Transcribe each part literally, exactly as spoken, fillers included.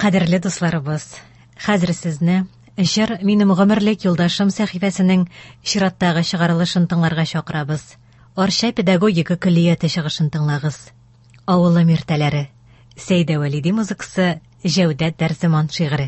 Кадерле дусларыбыз, хәзер сезне «Җыр минем гомерлек юлдашым» сәхифәсенең чираттагы чыгарылышын тыңларга чакырабыз. Арча педагогика көллияте чыгышын тыңлагыз. Авылым иртәләре. Сәйдә Вәлиди музыкасы, Җәүдәт Дәрземан шигыре.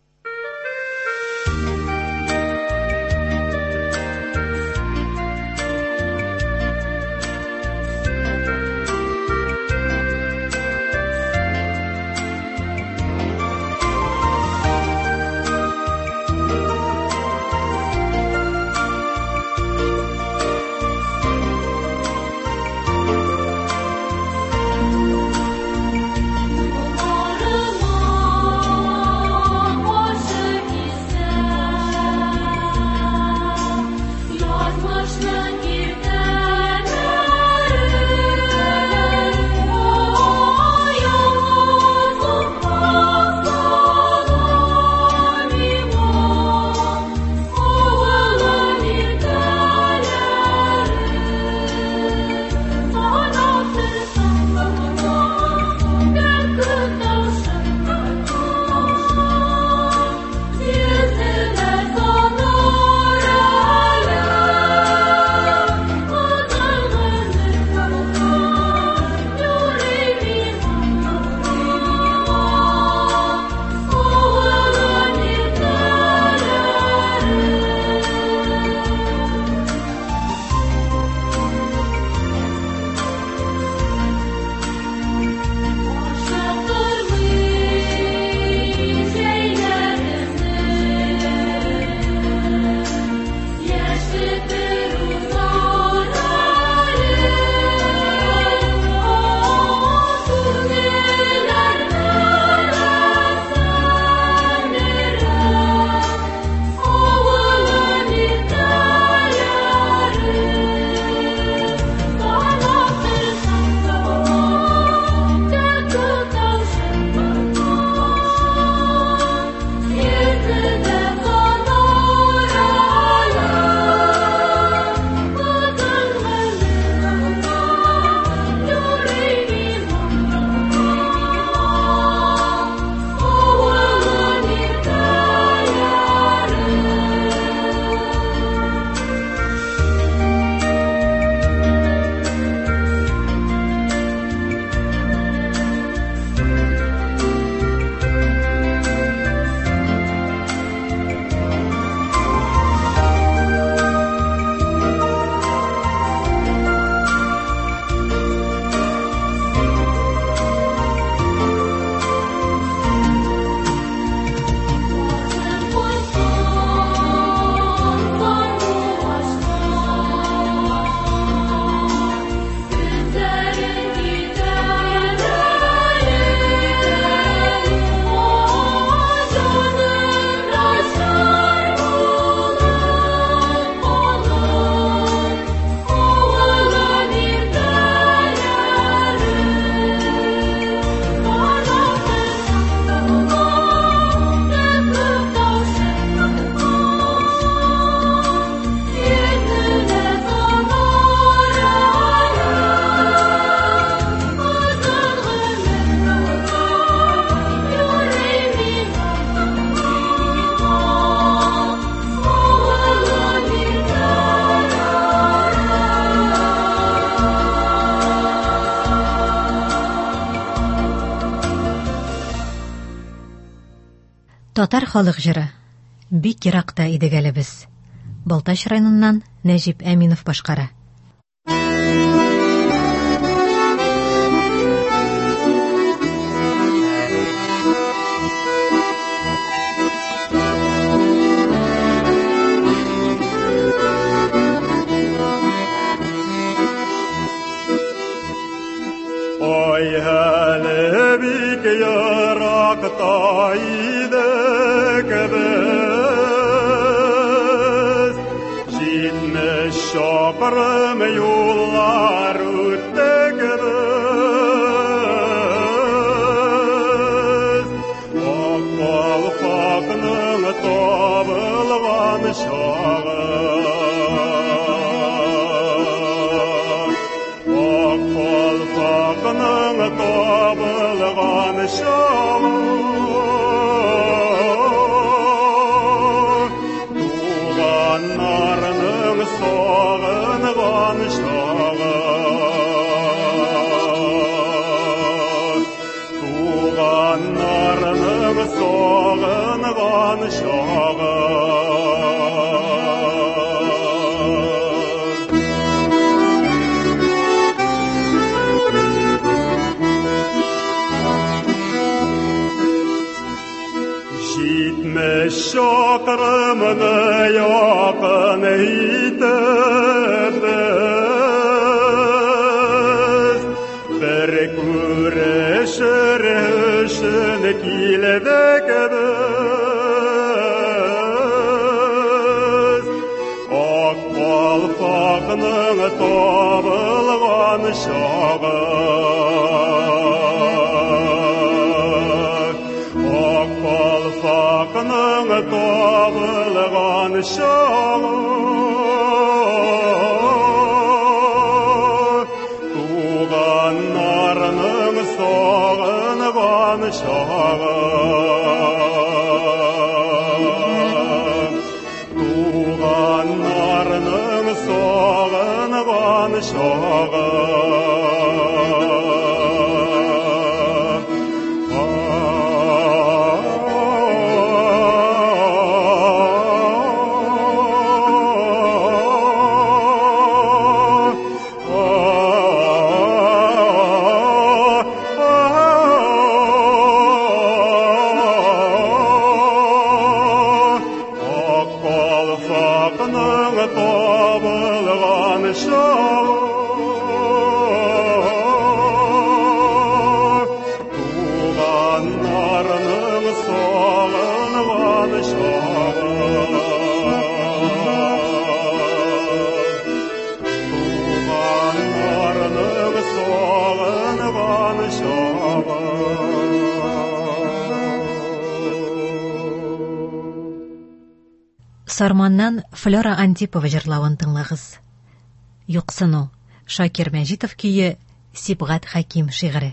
Татар халык җыры. Бик еракта идек әле без. Балтач районыннан Нәҗип Әминов башкара. Ой, әле бик еракта идек без, җитмеш чакрым юллар үттек без. Ак калфакның табылган чагы, ак калфакның табылган чагы. сағынған шағы Жетміс шақырымны яқын етіп біз бір көрішір үшін келдік біз ақ қалпағының табылған шағы Қалпағының табылған шағы туғандарының сағынған шағы туғандарының сағынған шағы Сарманнан Флора Антипова жырлауын тыңлағыз. Юқсыну, Шакир Мәжитов күйі, Сибғат Хаким шиғыры.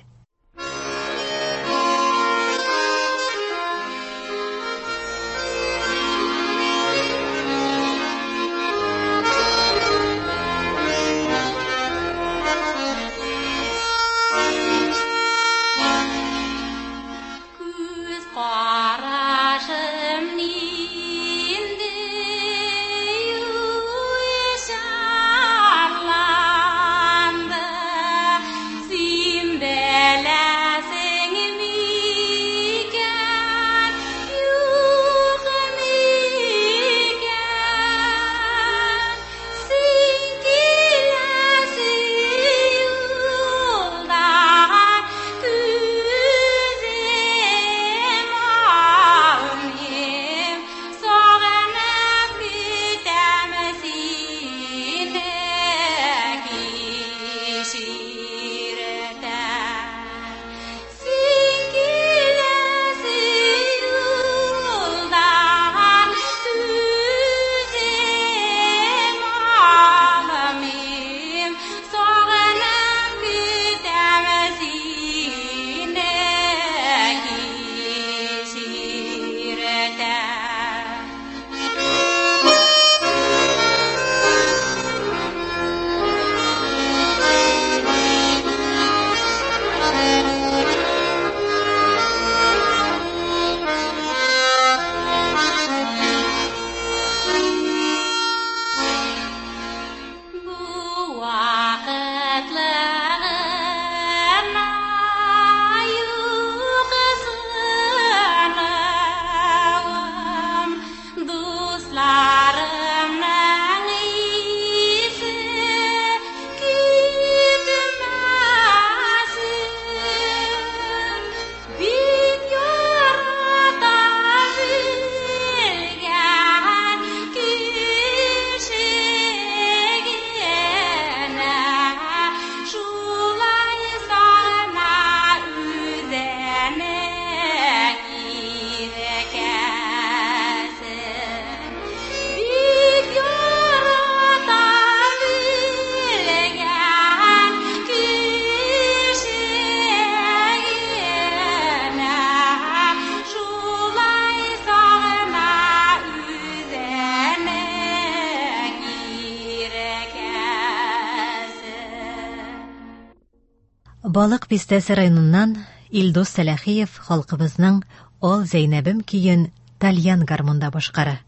Балык бистәсе районыннан Илдус Сәләхиев халкыбызның «Ол Зәйнәбем» көен тальян гармонда башкара.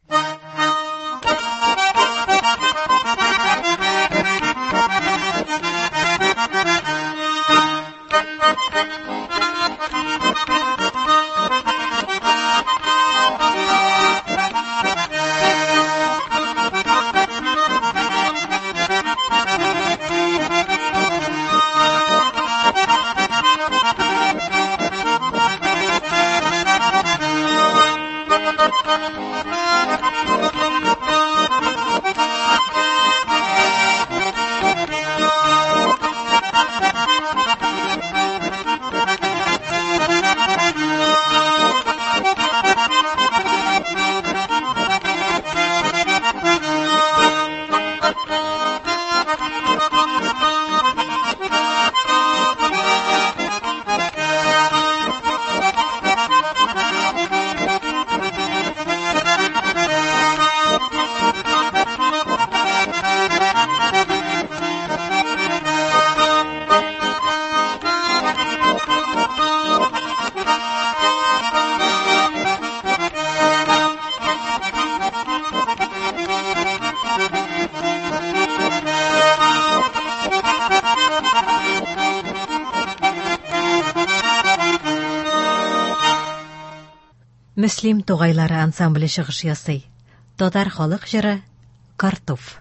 Мөслим тугайлары ансамбле чыгыш ясый. Татар халык җыры «Картуф».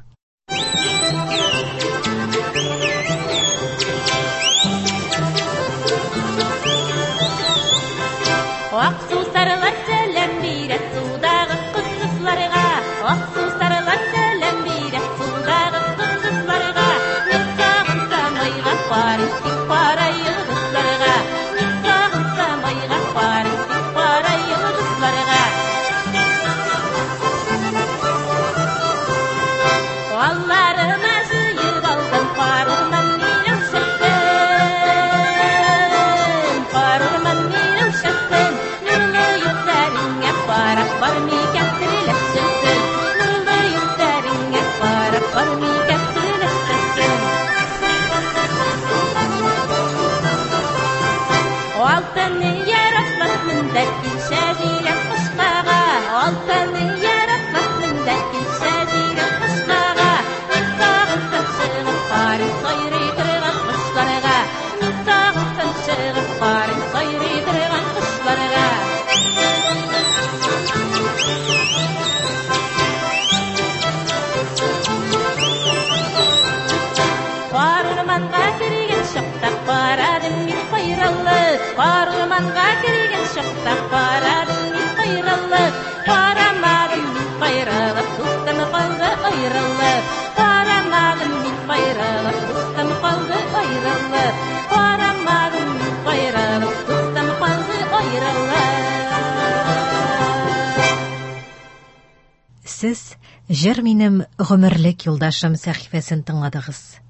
Аксу сарылар сәлем бирә судагы кызларга, аксу сарылар сәлем бирә судагы кызларга, мисагын самайга пари, пара йылдызларга, мисагын самайга пари, пара йылдызларга. Алларыма җыеп алган парыман минем шәһәр, парыман минем шәһәр. Para para mi castle sen nurda yutaringa para para mi castle sen altını yaratmak mendeki şajira kuşkaga altını yaratmak mendeki şajira kuşkaga misagın sanşıgı pari sayri kırgan kuşlarga misagın sanşıgı pari sayri kırgan kuşlarga. Parmanga kirgen şokta paradım mi hayralı Parmanga kirgen şokta paradım mi hayralı Paramadım mi hayralı Dostum kaldı ayralı Paramadım mi hayralı Dostum kaldı ayralı Paramadım mi hayralı Dostum kaldı ayralı. Сез җыр минем гомерлек юлдашым сәхифәсен тыңладыгыз.